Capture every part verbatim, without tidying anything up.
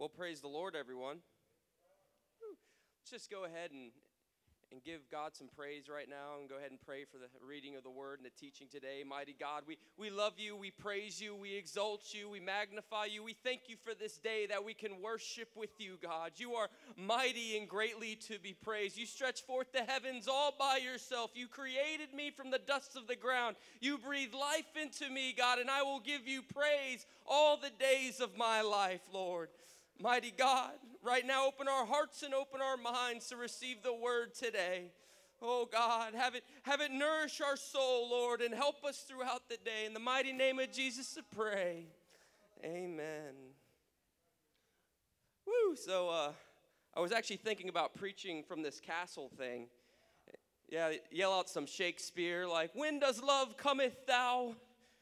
Well, praise the Lord, everyone. Let's just go ahead and, and give God some praise right now and go ahead and pray for the reading of the word and the teaching today. Mighty God, we, we love you, we praise you, we exalt you, we magnify you. We thank you for this day that we can worship with you, God. You are mighty and greatly to be praised. You stretch forth the heavens all by yourself. You created me from the dust of the ground. You breathe life into me, God, and I will give you praise all the days of my life, Lord. Mighty God, right now open our hearts and open our minds to receive the word today. Oh God, have it, have it nourish our soul, Lord, and help us throughout the day. In the mighty name of Jesus to pray. Amen. Woo, so uh, I was actually thinking about preaching from this castle thing. Yeah, yell out some Shakespeare like, when does love cometh thou?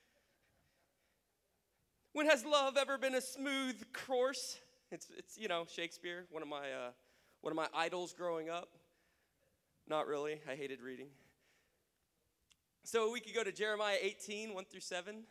When has love ever been a smooth course? It's, it's you know, Shakespeare, one of my uh, one of my idols growing up. Not really. I hated reading. So we could go to Jeremiah eighteen, one through seven.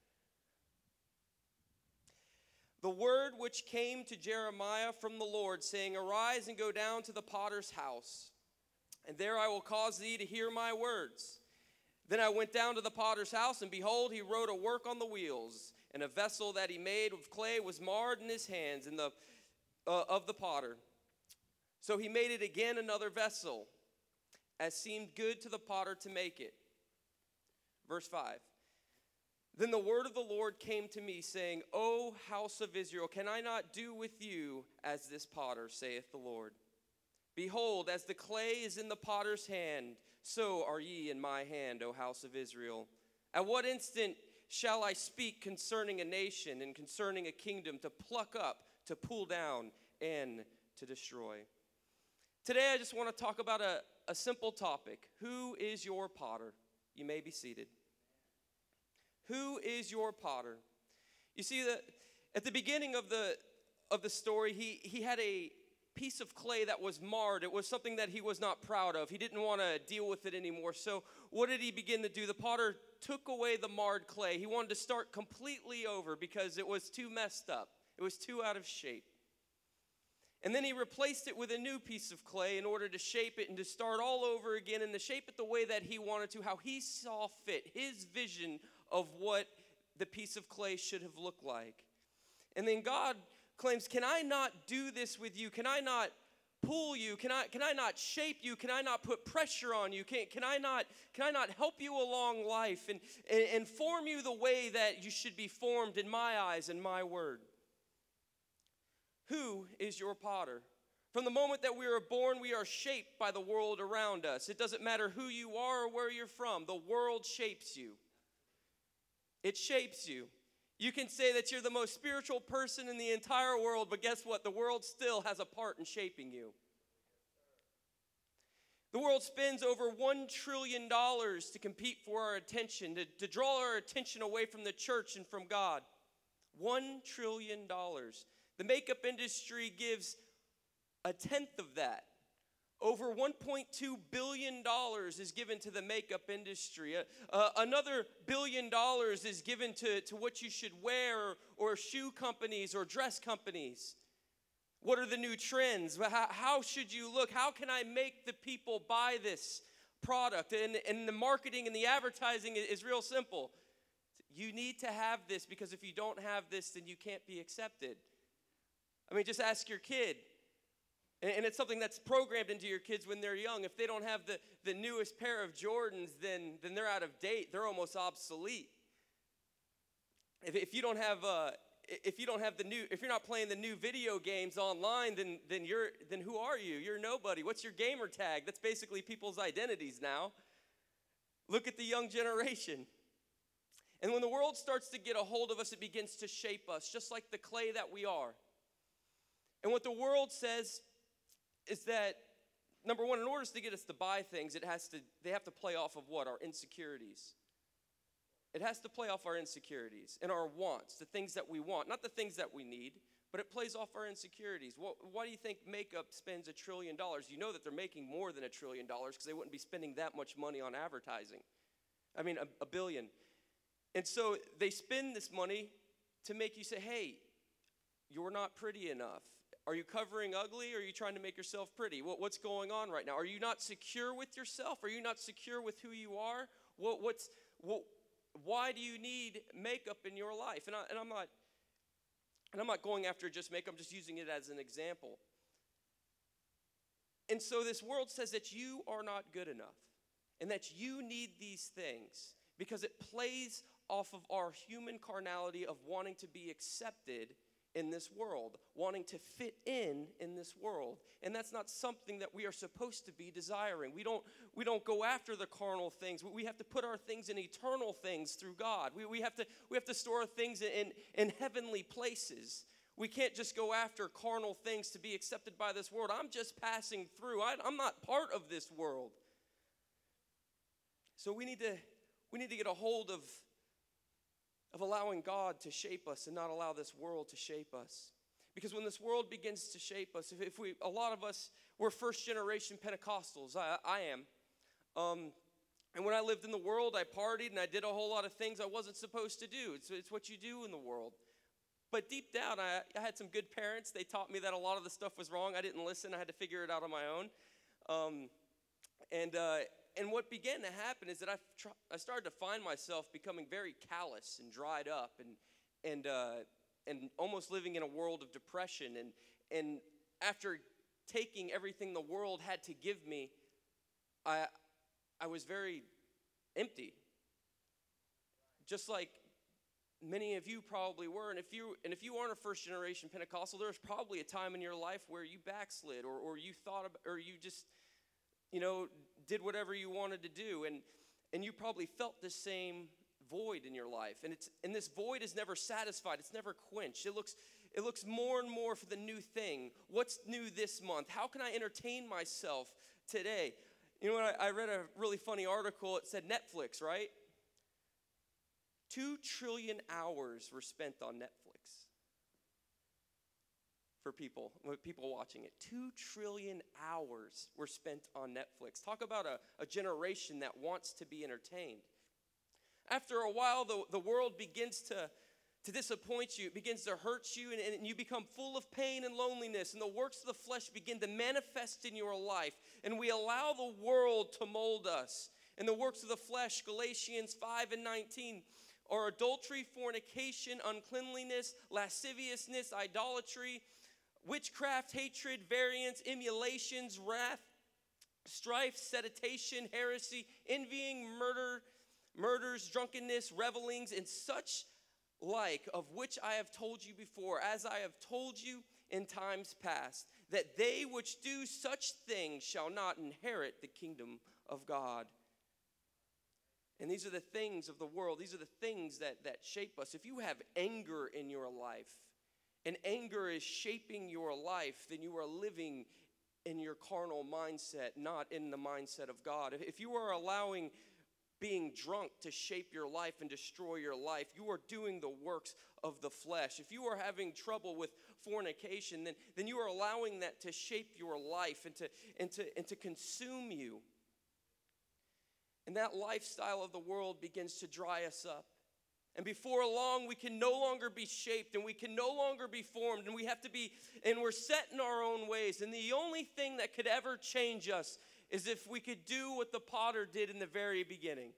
The word which came to Jeremiah from the Lord, saying, arise and go down to the potter's house, and there I will cause thee to hear my words. Then I went down to the potter's house, and behold, he wrote a work on the wheels. And a vessel that he made of clay was marred in his hands in the, uh, of the potter. So he made it again another vessel, as seemed good to the potter to make it. Verse five. Then the word of the Lord came to me, saying, O house of Israel, can I not do with you as this potter, saith the Lord? Behold, as the clay is in the potter's hand, so are ye in my hand, O house of Israel. At what instant shall I speak concerning a nation and concerning a kingdom, to pluck up, to pull down, and to destroy? Today I just want to talk about a, a simple topic. Who is your potter? You may be seated. Who is your potter? You see, that at the beginning of the, of the story, he, he had a piece of clay that was marred. It was something that he was not proud of. He didn't want to deal with it anymore. So what did he begin to do? The potter took away the marred clay. He wanted to start completely over because it was too messed up. It was too out of shape. And then he replaced it with a new piece of clay in order to shape it and to start all over again and to shape it the way that he wanted to, how he saw fit, his vision of what the piece of clay should have looked like. And then God claims, can I not do this with you? Can I not pull you? Can I, can I not shape you? Can I not put pressure on you? Can, can, I, not, can I not help you along life and, and, and form you the way that you should be formed in my eyes and my word? Who is your potter? From the moment that we are born, we are shaped by the world around us. It doesn't matter who you are or where you're from. The world shapes you. It shapes you. You can say that you're the most spiritual person in the entire world, but guess what? The world still has a part in shaping you. The world spends over one trillion dollars to compete for our attention, to, to draw our attention away from the church and from God. one trillion dollars. The makeup industry gives a tenth of that. Over one point two billion dollars is given to the makeup industry. Uh, uh, another billion dollars is given to, to what you should wear, or, or shoe companies or dress companies. What are the new trends? How, how should you look? How can I make the people buy this product? And, and the marketing and the advertising is, is real simple. You need to have this, because if you don't have this, then you can't be accepted. I mean, just ask your kid. And it's something that's programmed into your kids when they're young. If they don't have the, the newest pair of Jordans, then, then they're out of date. They're almost obsolete. If, if you don't have uh, if you don't have the new, if you're not playing the new video games online, then then you're then who are you? You're nobody. What's your gamer tag? That's basically people's identities now. Look at the young generation. And when the world starts to get a hold of us, it begins to shape us, just like the clay that we are. And what the world says is that, number one, in order to get us to buy things, it has to, they have to play off of what? Our insecurities. It has to play off our insecurities and our wants, the things that we want, not the things that we need, but it plays off our insecurities. What, why do you think makeup spends a trillion dollars? You know that they're making more than a trillion dollars, because they wouldn't be spending that much money on advertising. I mean, a, a billion. And so they spend this money to make you say, hey, you're not pretty enough. Are you covering ugly, or are you trying to make yourself pretty? What, what's going on right now? Are you not secure with yourself? Are you not secure with who you are? What, what's, what, why do you need makeup in your life? And, I, and I'm not, and I'm not going after just makeup. I'm just using it as an example. And so this world says that you are not good enough, and that you need these things because it plays off of our human carnality of wanting to be accepted in this world, wanting to fit in in this world. And that's not something that we are supposed to be desiring. We don't, we don't go after the carnal things. We have to put our things in eternal things through God. We, we, have, to, we have to store things in, in heavenly places. We can't just go after carnal things to be accepted by this world. I'm just passing through. I, I'm not part of this world. So we need to, we need to get a hold of of allowing God to shape us and not allow this world to shape us. Because when this world begins to shape us, if, if we, a lot of us, we're first generation Pentecostals, I, I am. Um, and when I lived in the world, I partied and I did a whole lot of things I wasn't supposed to do. It's, it's what you do in the world. But deep down, I, I had some good parents. They taught me that a lot of the stuff was wrong. I didn't listen. I had to figure it out on my own. Um, and, uh, And what began to happen is that I, tr- I started to find myself becoming very callous and dried up and and uh, and almost living in a world of depression. And and after taking everything the world had to give me, I I was very empty. Just like many of you probably were. And if you and if you aren't a first generation Pentecostal, there's probably a time in your life where you backslid or or you thought about, or you just you know, did whatever you wanted to do, and and you probably felt the same void in your life, and it's and this void is never satisfied. It's never quenched. It looks it looks more and more for the new thing. What's new this month? How can I entertain myself today? You know what? I, I read a really funny article. It said Netflix, right? Two trillion hours were spent on Netflix. For people, people watching it. Two trillion hours were spent on Netflix. Talk about a, a generation that wants to be entertained. After a while, the, the world begins to, to disappoint you. It begins to hurt you, and, and you become full of pain and loneliness, and the works of the flesh begin to manifest in your life. And we allow the world to mold us. And the works of the flesh, Galatians five and nineteen, are adultery, fornication, uncleanliness, lasciviousness, idolatry, witchcraft, hatred, variance, emulations, wrath, strife, sedition, heresy, envying, murder, murders, drunkenness, revelings, and such like, of which I have told you before, as I have told you in times past, that they which do such things shall not inherit the kingdom of God. And these are the things of the world. These are the things that, that shape us. If you have anger in your life, and anger is shaping your life, then you are living in your carnal mindset, not in the mindset of God. If you are allowing being drunk to shape your life and destroy your life, you are doing the works of the flesh. If you are having trouble with fornication, then, then you are allowing that to shape your life and to, and, to, and to consume you. And that lifestyle of the world begins to dry us up. And before long, we can no longer be shaped, and we can no longer be formed, and we have to be, and we're set in our own ways. And the only thing that could ever change us is if we could do what the potter did in the very beginning.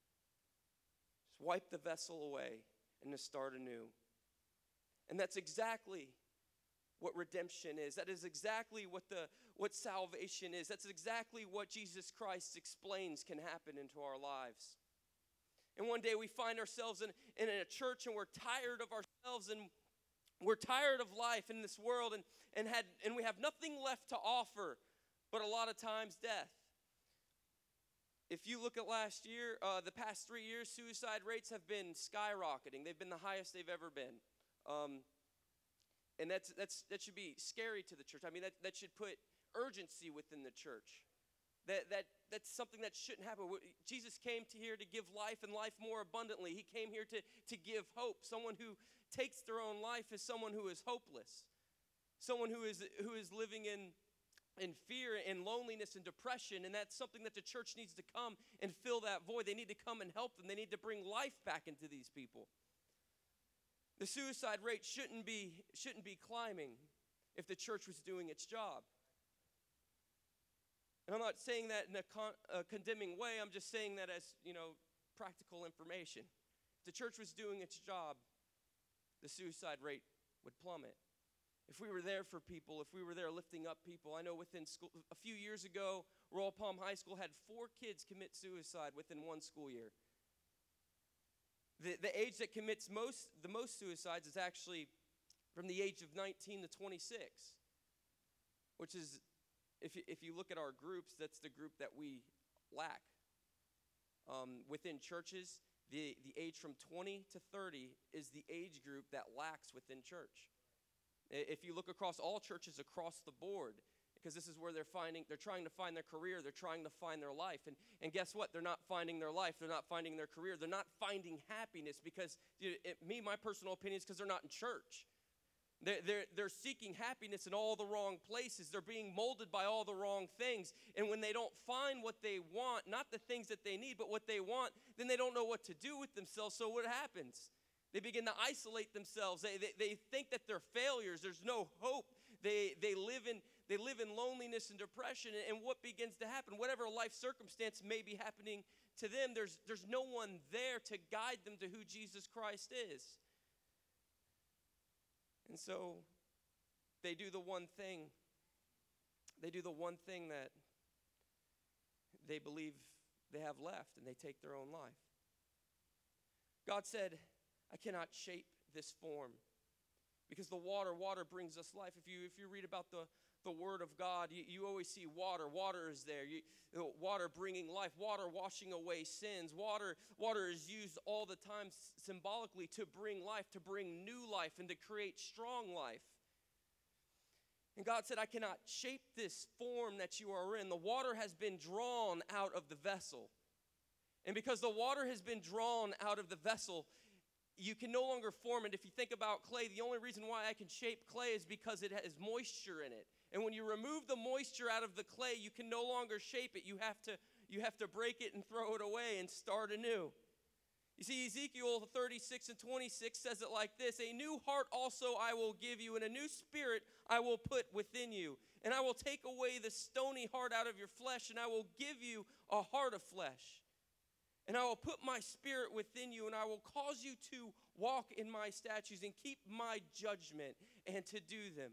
Just wipe the vessel away and to start anew. And that's exactly what redemption is. That is exactly what the what salvation is. That's exactly what Jesus Christ explains can happen into our lives. And one day we find ourselves in, in a church, and we're tired of ourselves, and we're tired of life in this world, and, and, had, and we have nothing left to offer but a lot of times death. If you look at last year, uh, the past three years, suicide rates have been skyrocketing. They've been the highest they've ever been. Um, and that's, that's, that should be scary to the church. I mean, that, that should put urgency within the church. That, that, that's something that shouldn't happen. Jesus came to here to give life and life more abundantly. He came here to, to give hope. Someone who takes their own life is someone who is hopeless. Someone who is, who is living in, in fear and loneliness and depression. And that's something that the church needs to come and fill that void. They need to come and help them. They need to bring life back into these people. The suicide rate shouldn't be, shouldn't be climbing if the church was doing its job. And I'm not saying that in a, con, a condemning way. I'm just saying that as, you know, practical information. If the church was doing its job, the suicide rate would plummet. If we were there for people, if we were there lifting up people. I know within school, a few years ago, Royal Palm High School had four kids commit suicide within one school year. The, the age that commits most, the most suicides is actually from the age of nineteen to twenty-six, which is, if you, if you look at our groups, that's the group that we lack. Um, within churches, the, the age from twenty to thirty is the age group that lacks within church. If you look across all churches across the board, because this is where they're finding, they're trying to find their career, they're trying to find their life. And, and guess what? They're not finding their life, they're not finding their career, they're not finding happiness because, you know, it, me, my personal opinion is because they're not in church. They're, they're, they're seeking happiness in all the wrong places. They're being molded by all the wrong things. And when they don't find what they want, not the things that they need, but what they want, then they don't know what to do with themselves. So what happens? They begin to isolate themselves. They, they, they think that they're failures. There's no hope. They, they, live in, they live in loneliness and depression. And what begins to happen? Whatever life circumstance may be happening to them, there's, there's no one there to guide them to who Jesus Christ is. And so they do the one thing. They do the one thing that they believe they have left, and they take their own life. God said, I cannot shape this form. Because the water, water brings us life. If you if you read about the, the Word of God, you, you always see water. Water is there. You, you know, water bringing life. Water washing away sins. Water, water is used all the time symbolically to bring life, to bring new life, and to create strong life. And God said, I cannot shape this form that you are in. The water has been drawn out of the vessel. And because the water has been drawn out of the vessel, you can no longer form it. If you think about clay, the only reason why I can shape clay is because it has moisture in it. And when you remove the moisture out of the clay, you can no longer shape it. You have to, you have to break it and throw it away and start anew. You see, Ezekiel thirty-six and twenty-six says it like this: a new heart also I will give you, and a new spirit I will put within you. And I will take away the stony heart out of your flesh, and I will give you a heart of flesh. And I will put my spirit within you, and I will cause you to walk in my statutes and keep my judgment and to do them.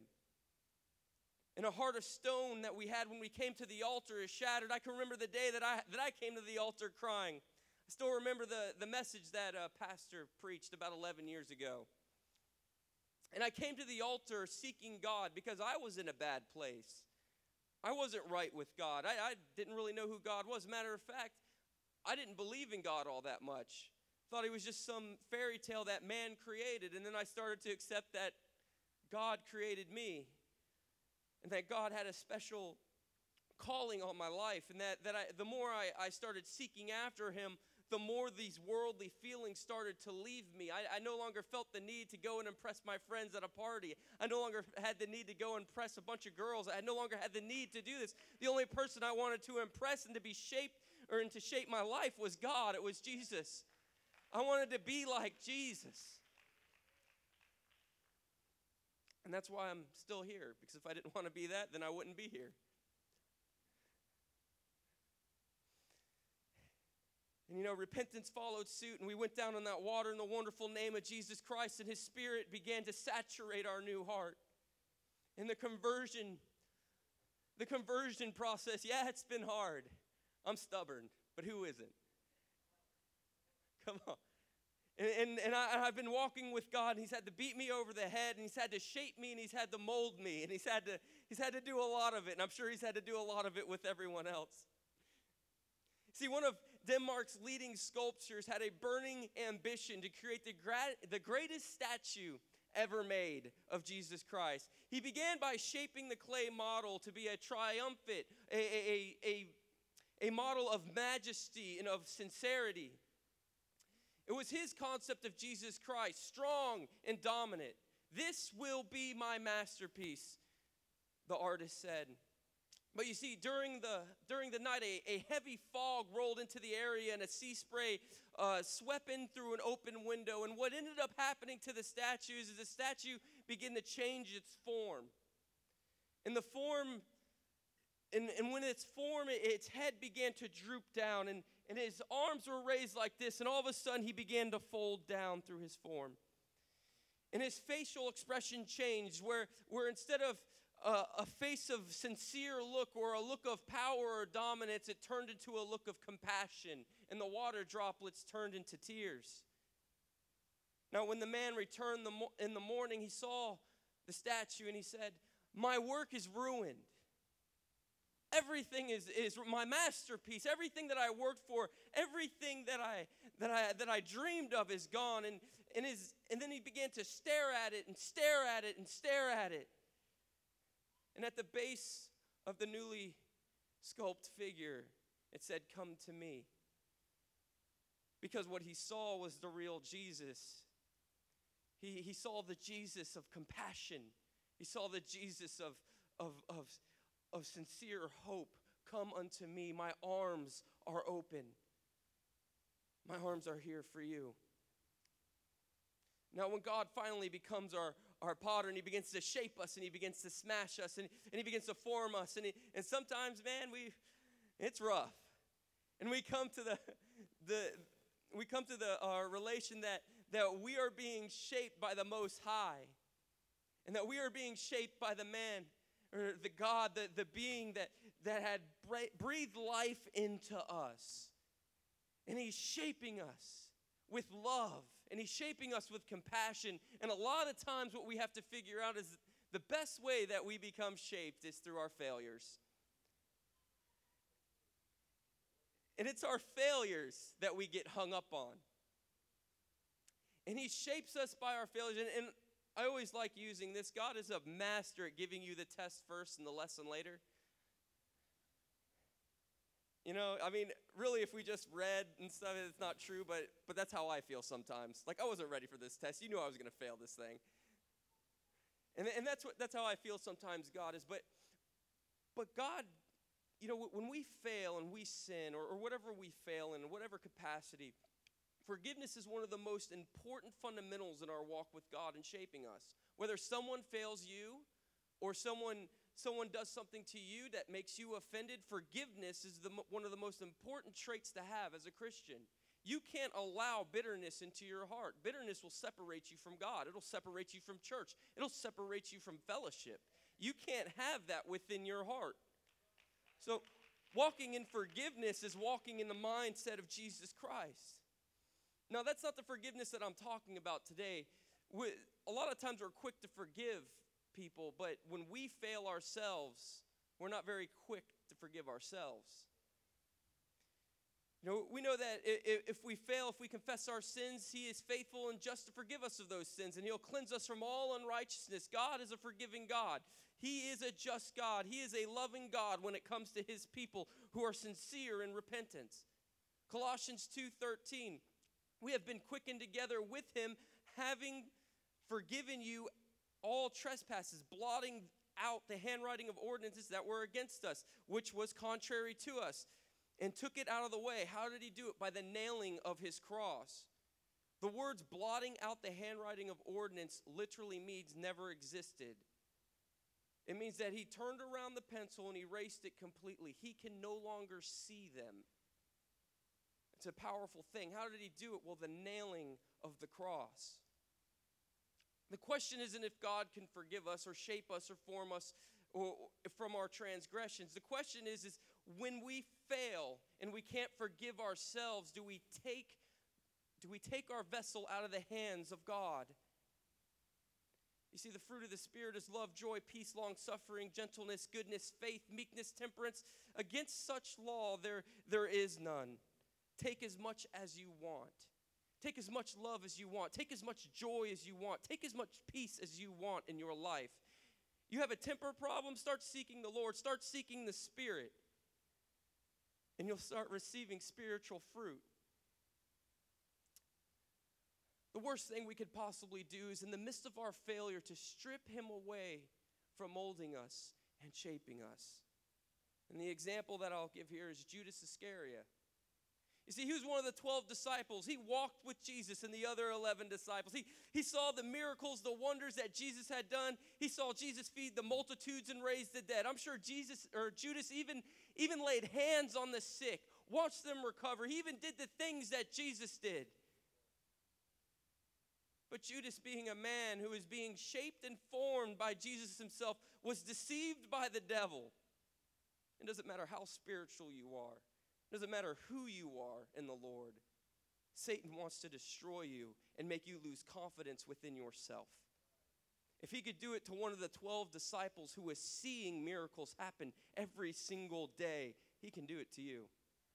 And a heart of stone that we had when we came to the altar is shattered. I can remember the day that I, that I came to the altar crying. I still remember the, the message that a pastor preached about eleven years ago. And I came to the altar seeking God because I was in a bad place. I wasn't right with God. I, I didn't really know who God was. Matter of fact, I didn't believe in God all that much. Thought he was just some fairy tale that man created. And then I started to accept that God created me. And that God had a special calling on my life. And that, that I, the more I, I started seeking after him, the more these worldly feelings started to leave me. I, I no longer felt the need to go and impress my friends at a party. I no longer had the need to go and impress a bunch of girls. I no longer had the need to do this. The only person I wanted to impress and to be shaped or and to shape my life was God. It was Jesus. I wanted to be like Jesus. And that's why I'm still here, because if I didn't want to be that, then I wouldn't be here. And you know, repentance followed suit, and we went down on that water in the wonderful name of Jesus Christ, and his spirit began to saturate our new heart. And the conversion, the conversion process, yeah, it's been hard. I'm stubborn, but who isn't? Come on. And, and, and I, I've been walking with God, and he's had to beat me over the head, and he's had to shape me, and he's had to mold me, and he's had to, he's had to do a lot of it, and I'm sure he's had to do a lot of it with everyone else. See, one of Denmark's leading sculptors had a burning ambition to create the, gra- the greatest statue ever made of Jesus Christ. He began by shaping the clay model to be a triumphant, a, a, a, a model of majesty and of sincerity. It was his concept of Jesus Christ, strong and dominant. This will be my masterpiece, the artist said. But you see, during the, during the night, a, a heavy fog rolled into the area, and a sea spray uh, swept in through an open window. And what ended up happening to the statues is the statue began to change its form. And the form, and, and when its form, its head began to droop down, and, and his arms were raised like this, and all of a sudden he began to fold down through his form. And his facial expression changed, where, where instead of uh, a face of sincere look or a look of power or dominance, it turned into a look of compassion, and the water droplets turned into tears. Now, when the man returned the mo- in the morning, he saw the statue, and he said, "My work is ruined. Everything is, is my masterpiece. Everything that I worked for, everything that I that I that I dreamed of is gone." And and his and then he began to stare at it and stare at it and stare at it. And at the base of the newly sculpted figure, it said, "Come to me." Because what he saw was the real Jesus. He he saw the Jesus of compassion. He saw the Jesus of of of of sincere hope. "Come unto me. My arms are open. My arms are here for you." Now, when God finally becomes our, our potter, and he begins to shape us, and he begins to smash us, and, and he begins to form us, and, he, and sometimes, man, we it's rough. And we come to the the we come to the uh, relation that that we are being shaped by the Most High, and that we are being shaped by the man, or the God, the, the being that, that had breathed life into us. And he's shaping us with love, and he's shaping us with compassion. And a lot of times what we have to figure out is the best way that we become shaped is through our failures. And it's our failures that we get hung up on. And he shapes us by our failures. And, and I always like using this. God is a master at giving you the test first and the lesson later. You know, I mean, really, if we just read and stuff, it's not true, but but that's how I feel sometimes. Like, I wasn't ready for this test. You knew I was going to fail this thing. And, and that's what that's how I feel sometimes God is. But but God, you know, when we fail and we sin, or, or whatever we fail in, whatever capacity, forgiveness is one of the most important fundamentals in our walk with God and shaping us. Whether someone fails you or someone someone does something to you that makes you offended, forgiveness is the, one of the most important traits to have as a Christian. You can't allow bitterness into your heart. Bitterness will separate you from God. It'll separate you from church. It'll separate you from fellowship. You can't have that within your heart. So walking in forgiveness is walking in the mindset of Jesus Christ. Now, that's not the forgiveness that I'm talking about today. We, a lot of times we're quick to forgive people, but when we fail ourselves, we're not very quick to forgive ourselves. You know, we know that if we fail, if we confess our sins, he is faithful and just to forgive us of those sins, and he'll cleanse us from all unrighteousness. God is a forgiving God. He is a just God. He is a loving God when it comes to his people who are sincere in repentance. Colossians two thirteen, we have been quickened together with him, having forgiven you all trespasses, blotting out the handwriting of ordinances that were against us, which was contrary to us, and took it out of the way. How did he do it? By the nailing of his cross. The words blotting out the handwriting of ordinance literally means never existed. It means that he turned around the pencil and erased it completely. He can no longer see them. It's a powerful thing. How did he do it? Well, the nailing of the cross. The question isn't if God can forgive us or shape us or form us or, or from our transgressions. The question is, is when we fail and we can't forgive ourselves, do we take, do we take our vessel out of the hands of God? You see, the fruit of the Spirit is love, joy, peace, long-suffering, gentleness, goodness, faith, meekness, temperance. Against such law there, there is none. Take as much as you want. Take as much love as you want. Take as much joy as you want. Take as much peace as you want in your life. You have a temper problem? Start seeking the Lord. Start seeking the Spirit. And you'll start receiving spiritual fruit. The worst thing we could possibly do is in the midst of our failure to strip him away from molding us and shaping us. And the example that I'll give here is Judas Iscariot. You see, he was one of the twelve disciples. He walked with Jesus and the other eleven disciples. He, he saw the miracles, the wonders that Jesus had done. He saw Jesus feed the multitudes and raise the dead. I'm sure Jesus or Judas even, even laid hands on the sick, watched them recover. He even did the things that Jesus did. But Judas, being a man who was being shaped and formed by Jesus himself, was deceived by the devil. It doesn't matter how spiritual you are. It doesn't matter who you are in the Lord. Satan wants to destroy you and make you lose confidence within yourself. If he could do it to one of the twelve disciples who was seeing miracles happen every single day, he can do it to you.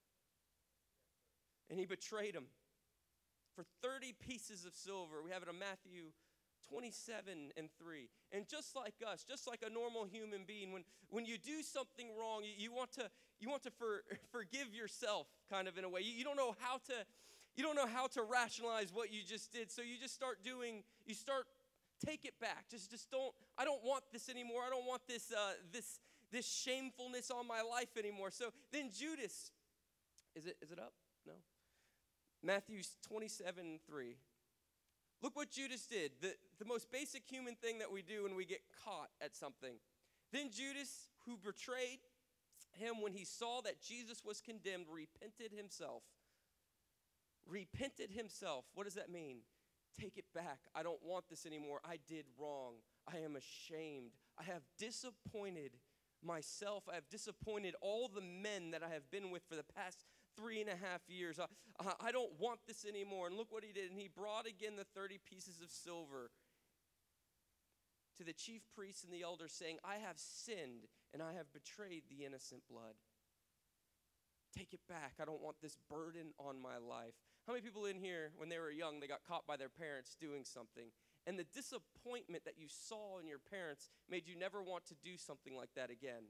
And he betrayed him for thirty pieces of silver. We have it in Matthew twenty-seven and three. And just like us, just like a normal human being, when, when you do something wrong, you, you want to you want to for, forgive yourself, kind of in a way. You, you don't know how to you don't know how to rationalize what you just did. So you just start doing, you start take it back. Just just don't I don't want this anymore. I don't want this uh, this this shamefulness on my life anymore. So then Judas, is it is it up? No. Matthew twenty-seven three. Look what Judas did, the, the most basic human thing that we do when we get caught at something. Then Judas, who betrayed him when he saw that Jesus was condemned, repented himself. Repented himself. What does that mean? Take it back. I don't want this anymore. I did wrong. I am ashamed. I have disappointed myself. I have disappointed all the men that I have been with for the past three and a half years. I, I don't want this anymore. And look what he did. And he brought again the thirty pieces of silver to the chief priests and the elders, saying, I have sinned and I have betrayed the innocent blood. Take it back. I don't want this burden on my life. How many people in here, when they were young, they got caught by their parents doing something? And the disappointment that you saw in your parents made you never want to do something like that again.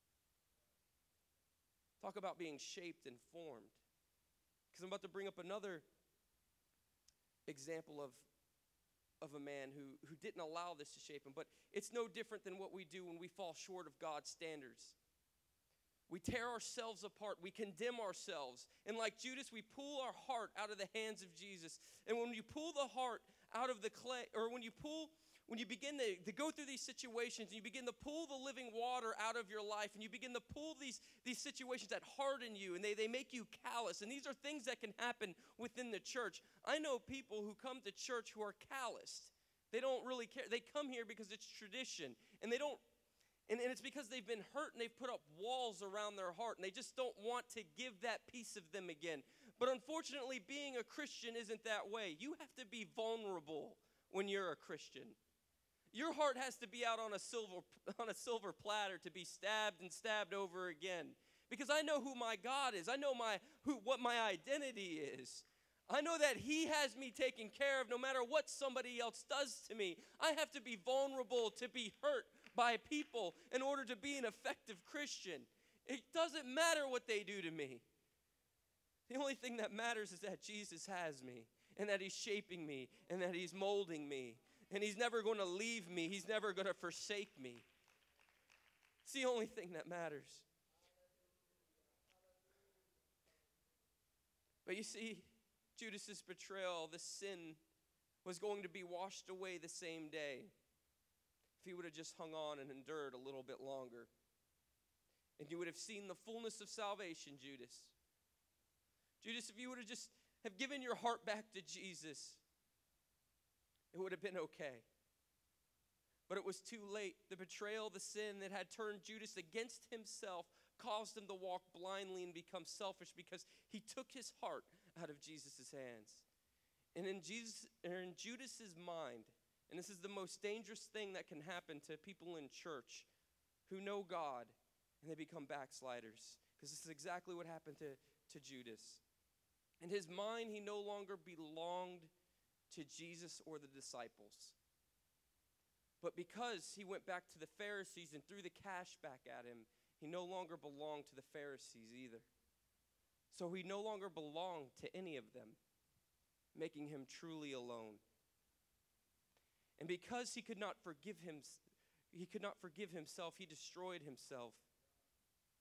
Talk about being shaped and formed. Because I'm about to bring up another example of, of a man who, who didn't allow this to shape him. But it's no different than what we do when we fall short of God's standards. We tear ourselves apart. We condemn ourselves. And like Judas, we pull our heart out of the hands of Jesus. And when you pull the heart out of the clay, or when you pull, when you begin to, to go through these situations, and you begin to pull the living water out of your life, and you begin to pull these, these situations that harden you, and they, they make you callous. And these are things that can happen within the church. I know people who come to church who are calloused. They don't really care. They come here because it's tradition, and they don't, and, and it's because they've been hurt, and they've put up walls around their heart, and they just don't want to give that piece of them again. But unfortunately, being a Christian isn't that way. You have to be vulnerable when you're a Christian. Your heart has to be out on a silver on a silver platter to be stabbed and stabbed over again. Because I know who my God is. I know my who what my identity is. I know that he has me taken care of no matter what somebody else does to me. I have to be vulnerable to be hurt by people in order to be an effective Christian. It doesn't matter what they do to me. The only thing that matters is that Jesus has me, and that he's shaping me, and that he's molding me. And he's never going to leave me. He's never going to forsake me. It's the only thing that matters. But you see, Judas's betrayal, the sin, was going to be washed away the same day if he would have just hung on and endured a little bit longer. And you would have seen the fullness of salvation, Judas. Judas, if you would have just have given your heart back to Jesus, it would have been okay. But it was too late. The betrayal, the sin that had turned Judas against himself caused him to walk blindly and become selfish because he took his heart out of Jesus' hands. And in, Jesus, or in Judas's mind, and this is the most dangerous thing that can happen to people in church who know God and they become backsliders, because this is exactly what happened to, to Judas. In his mind, he no longer belonged to Jesus or the disciples. But because he went back to the Pharisees and threw the cash back at him, he no longer belonged to the Pharisees either. So he no longer belonged to any of them, making him truly alone. And because he could not forgive him, he could not forgive himself, he destroyed himself.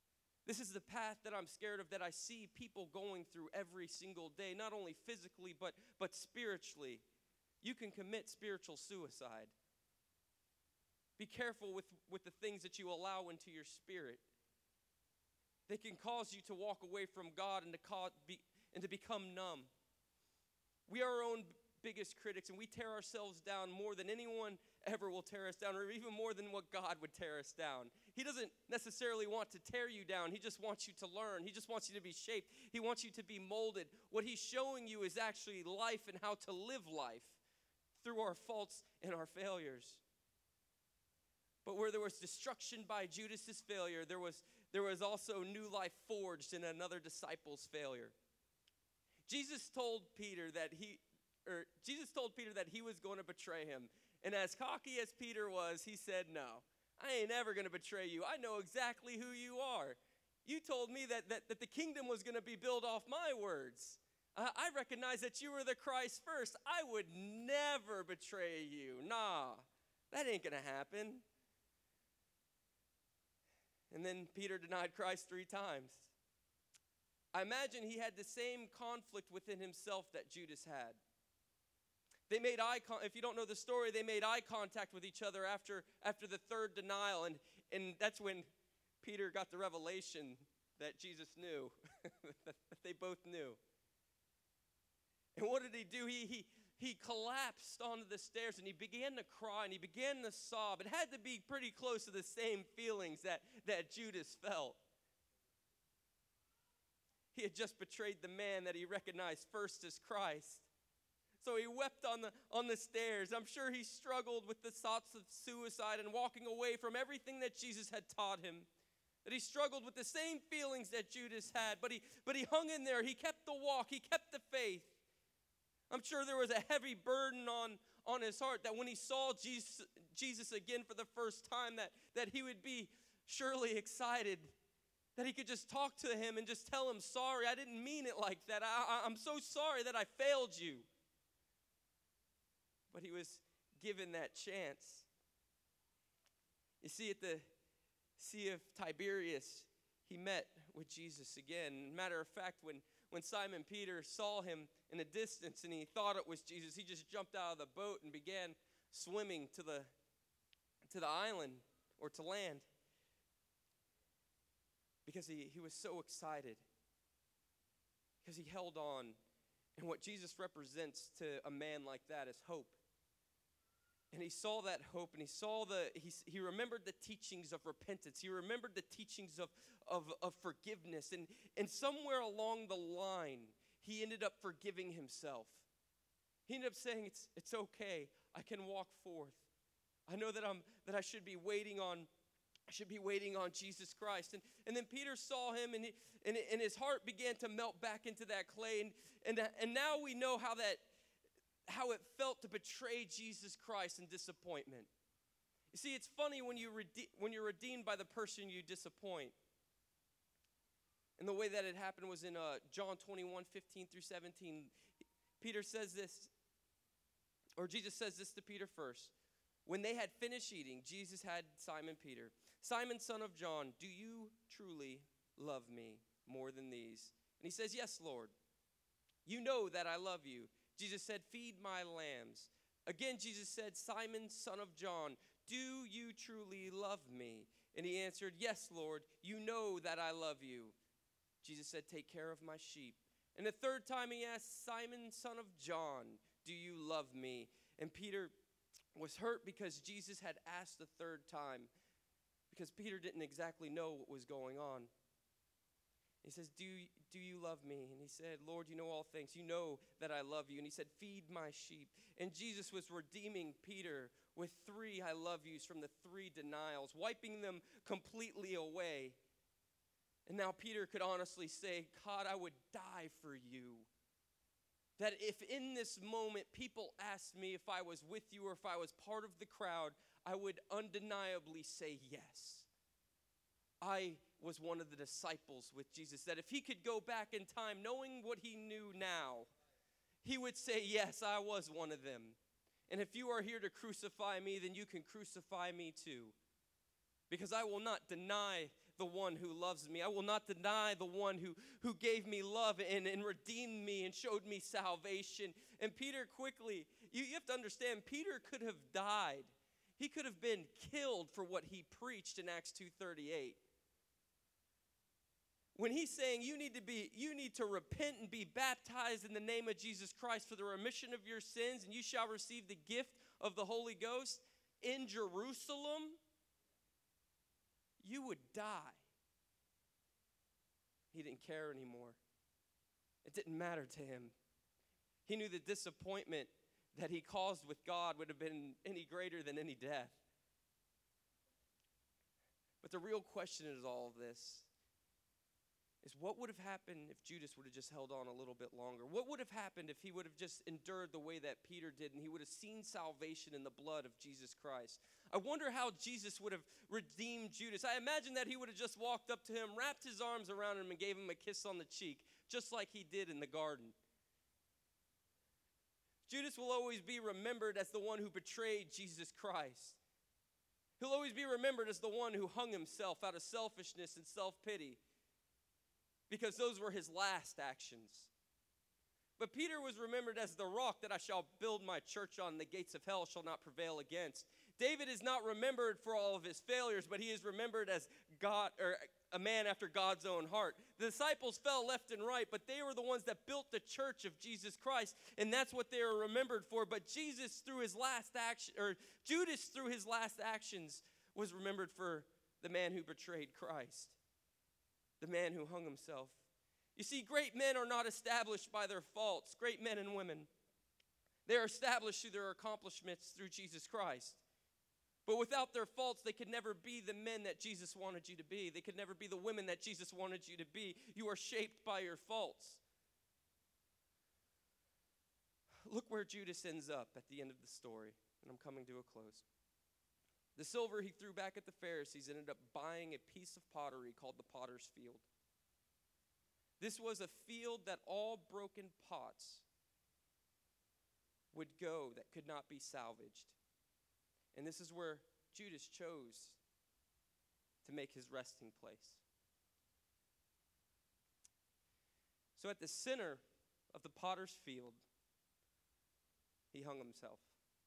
This is the path that I'm scared of, that I see people going through every single day, not only physically, but, but spiritually. You can commit spiritual suicide. Be careful with, with the things that you allow into your spirit. They can cause you to walk away from God and to, cause, be, and to become numb. We are our own biggest critics, and we tear ourselves down more than anyone ever will tear us down, or even more than what God would tear us down. He doesn't necessarily want to tear you down. He just wants you to learn. He just wants you to be shaped. He wants you to be molded. What he's showing you is actually life and how to live life through our faults and our failures. But where there was destruction by Judas's failure, there was, there was also new life forged in another disciple's failure. Jesus told Peter that he, or Jesus told Peter that he was going to betray him. And as cocky as Peter was, he said, no, I ain't ever going to betray you. I know exactly who you are. You told me that, that, that the kingdom was going to be built off my words. Uh, I recognize that you were the Christ first. I would never betray you. Nah, that ain't going to happen. And then Peter denied Christ three times. I imagine he had the same conflict within himself that Judas had. They made eye con- if you don't know the story, they made eye contact with each other after, after the third denial. And, and that's when Peter got the revelation that Jesus knew, that they both knew. And what did he do? He, he, he collapsed onto the stairs and he began to cry and he began to sob. It had to be pretty close to the same feelings that, that Judas felt. He had just betrayed the man that he recognized first as Christ. So he wept on the, on the stairs. I'm sure he struggled with the thoughts of suicide and walking away from everything that Jesus had taught him. That he struggled with the same feelings that Judas had, but he, but he hung in there. He kept the walk. He kept the faith. I'm sure there was a heavy burden on, on his heart that when he saw Jesus, Jesus again for the first time, that, that he would be surely excited, that he could just talk to him and just tell him, sorry, I didn't mean it like that. I, I, I'm so sorry that I failed you. But he was given that chance. You see, at the Sea of Tiberias, he met with Jesus again. Matter of fact, when, when Simon Peter saw him in the distance and he thought it was Jesus, he just jumped out of the boat and began swimming to the, to the island or to land. Because he, he was so excited. Because he held on. And what Jesus represents to a man like that is hope. And he saw that hope, and he saw the, he, he remembered the teachings of repentance. He remembered the teachings of, of, of forgiveness. And, and somewhere along the line, he ended up forgiving himself. He ended up saying, it's, it's okay, I can walk forth. I know that, I'm, that I should be waiting on, I should be waiting on Jesus Christ. And, and then Peter saw him, and, he, and, and his heart began to melt back into that clay. And, and, and now we know how that, how it felt to betray Jesus Christ in disappointment. You see, it's funny when, you rede- when you're redeemed by the person you disappoint. And the way that it happened was in uh, John twenty-one, fifteen through seventeen. Peter says this, or Jesus says this to Peter first. When they had finished eating, Jesus had Simon Peter, Simon, son of John, do you truly love me more than these? And he says, yes, Lord. You know that I love you. Jesus said, feed my lambs. Again, Jesus said, Simon, son of John, do you truly love me? And he answered, yes, Lord, you know that I love you. Jesus said, take care of my sheep. And the third time he asked, Simon, son of John, do you love me? And Peter was hurt because Jesus had asked the third time, because Peter didn't exactly know what was going on. He says, do, do you love me? And he said, Lord, you know all things. You know that I love you. And he said, feed my sheep. And Jesus was redeeming Peter with three I love yous from the three denials, wiping them completely away. And now Peter could honestly say, God, I would die for you. That if in this moment people asked me if I was with you or if I was part of the crowd, I would undeniably say yes. I was one of the disciples with Jesus, that if he could go back in time knowing what he knew now, he would say, yes, I was one of them. And if you are here to crucify me, then you can crucify me too. Because I will not deny the one who loves me. I will not deny the one who, who gave me love and, and redeemed me and showed me salvation. And Peter quickly, you, you have to understand, Peter could have died. He could have been killed for what he preached in Acts two thirty-eight. When he's saying you need to be, you need to repent and be baptized in the name of Jesus Christ for the remission of your sins, and you shall receive the gift of the Holy Ghost in Jerusalem, you would die. He didn't care anymore. It didn't matter to him. He knew the disappointment that he caused with God would have been any greater than any death. But the real question is all of this is what would have happened if Judas would have just held on a little bit longer? What would have happened if he would have just endured the way that Peter did and he would have seen salvation in the blood of Jesus Christ? I wonder how Jesus would have redeemed Judas. I imagine that he would have just walked up to him, wrapped his arms around him, and gave him a kiss on the cheek, just like he did in the garden. Judas will always be remembered as the one who betrayed Jesus Christ. He'll always be remembered as the one who hung himself out of selfishness and self-pity, because those were his last actions. But Peter was remembered as the rock that I shall build my church on, the gates of hell shall not prevail against. David is not remembered for all of his failures, but he is remembered as God, or a man after God's own heart. The disciples fell left and right, but they were the ones that built the church of Jesus Christ, and that's what they were remembered for. But Jesus, through his last action, or Judas, through his last actions, was remembered for the man who betrayed Christ, the man who hung himself. You see, great men are not established by their faults. Great men and women, they are established through their accomplishments through Jesus Christ. But without their faults, they could never be the men that Jesus wanted you to be. They could never be the women that Jesus wanted you to be. You are shaped by your faults. Look where Judas ends up at the end of the story, and I'm coming to a close. The silver he threw back at the Pharisees ended up buying a piece of pottery called the potter's field. This was a field that all broken pots would go that could not be salvaged. And this is where Judas chose to make his resting place. So at the center of the potter's field, he hung himself.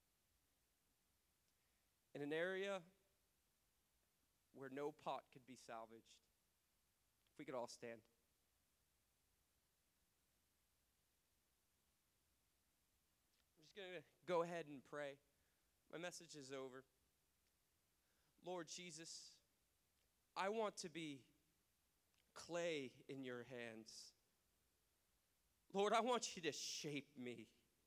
In an area where no pot could be salvaged. If we could all stand. I'm just going to go ahead and pray. My message is over. Lord Jesus, I want to be clay in your hands. Lord, I want you to shape me.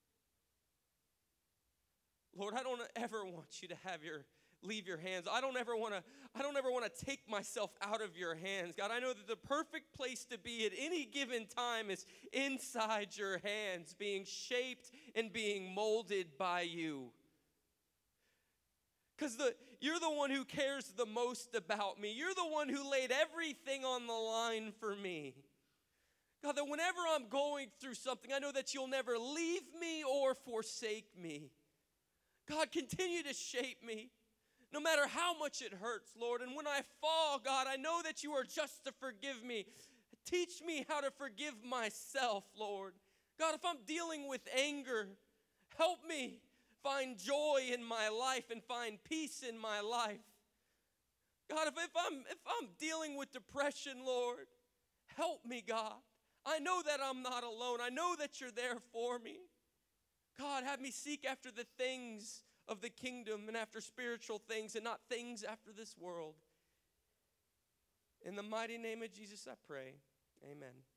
Lord, I don't ever want you to have your leave your hands. I don't ever want to I don't ever want to take myself out of your hands. God, I know that the perfect place to be at any given time is inside your hands, being shaped and being molded by you. Because the you're the one who cares the most about me. You're the one who laid everything on the line for me. God, that whenever I'm going through something, I know that you'll never leave me or forsake me. God, continue to shape me, no matter how much it hurts, Lord. And when I fall, God, I know that you are just to forgive me. Teach me how to forgive myself, Lord. God, if I'm dealing with anger, help me find joy in my life and find peace in my life. God, if, if, I'm, if I'm dealing with depression, Lord, help me, God. I know that I'm not alone. I know that you're there for me. God, have me seek after the things of the kingdom and after spiritual things and not things after this world. In the mighty name of Jesus, I pray. Amen.